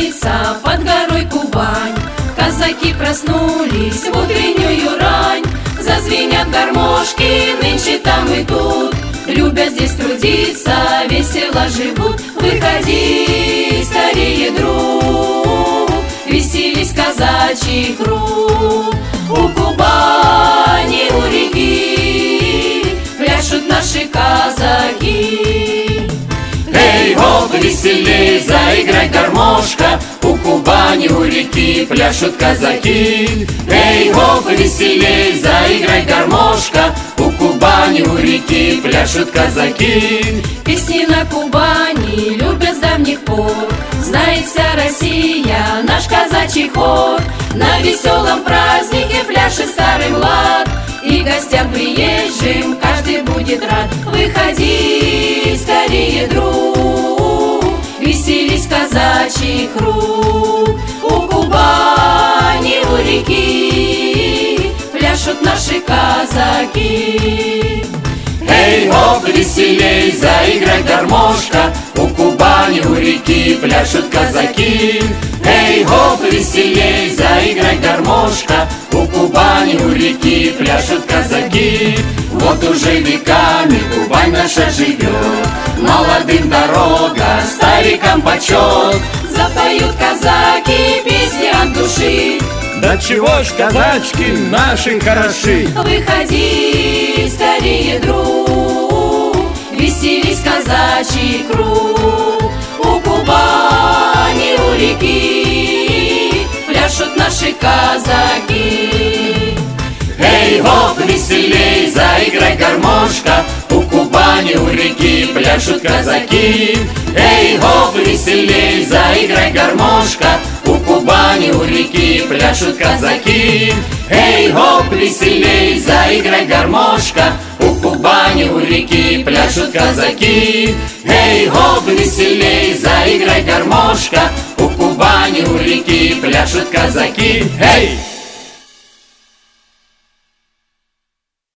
трудиться под горой Кубань. Казаки проснулись в утреннюю рань, зазвенят гармошки нынче там и тут. Любят здесь трудиться, весело живут. Выходи скорее, друг, веселись казачий круг. У Кубани, у реки пляшут наши казаки. Эй, хоп, веселей, заиграй гармошка. У Кубани, у реки пляшут казаки. Эй, хоп, веселей, заиграй гармошка. У Кубани, у реки пляшут казаки. Песни на Кубани любят с давних пор, знает вся Россия наш казачий хор. На веселом празднике пляшет старый млад, и гостям приезжим каждый будет рад. Выходи скорее, друг, веселись казачий круг. У Кубани, у реки пляшут наши казаки. Эй, хоп, веселей, заиграй гармошка. У Кубани, у реки пляшут казаки. Эй, хоп, веселей, заиграй гармошка. У Кубани, у реки пляшут казаки. Вот уже веками Кубань наша живет, молодым дорога, старикам почет. Запоют казаки песни от души. Да чего ж казачки наши хороши. Выходи скорее, друг, веселись казачий круг. У Кубани, у реки пляшут наши казаки. Эй, хоп, веселей, заиграй гармошка. У Кубани, у реки пляшут казаки. Эй, хоп, веселей, заиграй гармошка. У Кубани, у реки пляшут казаки. Эй, хоп, веселей, заиграй гармошка. У Кубани, у реки пляшут казаки. Эй, хоп, веселей, заиграй гармошка. У Кубани, у реки пляшут казаки. Эй!